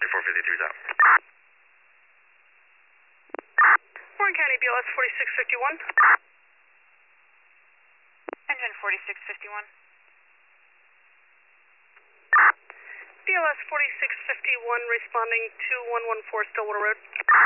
9453's out. Warren County, BLS 4651. Engine 4651. BLS 4651 responding to 114 Stillwater Road.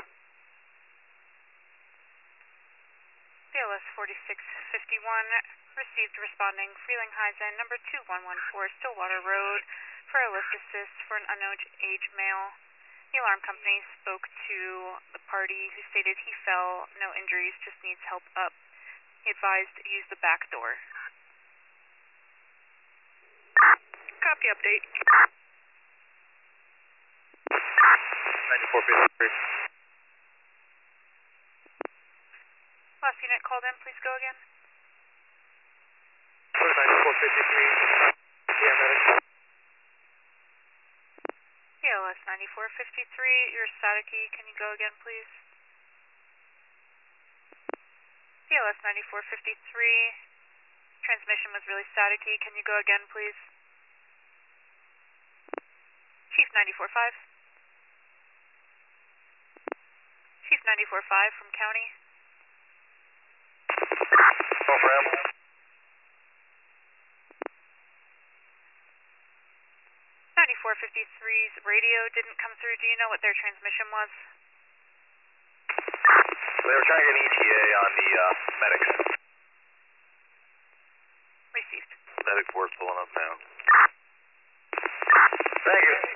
BLS 4651 received responding Frelinghuysen number 2114 Stillwater Road for a lift assist for an unknown age male. The alarm company spoke to the party who stated he fell, no injuries, just needs help up. He advised use the back door. Copy update. 9453. Last unit called in, please go again. 9453. Yeah, medic. BLS 9453, you're staticky. Can you go again, please? BLS 9453, transmission was really staticky. Can you go again, please? Chief 945. Chief 945 from County. No problem. 9453's radio didn't come through. Do you know what their transmission was? They were trying to get an ETA on the medics. Received. Medic 4's pulling up now. Thank you.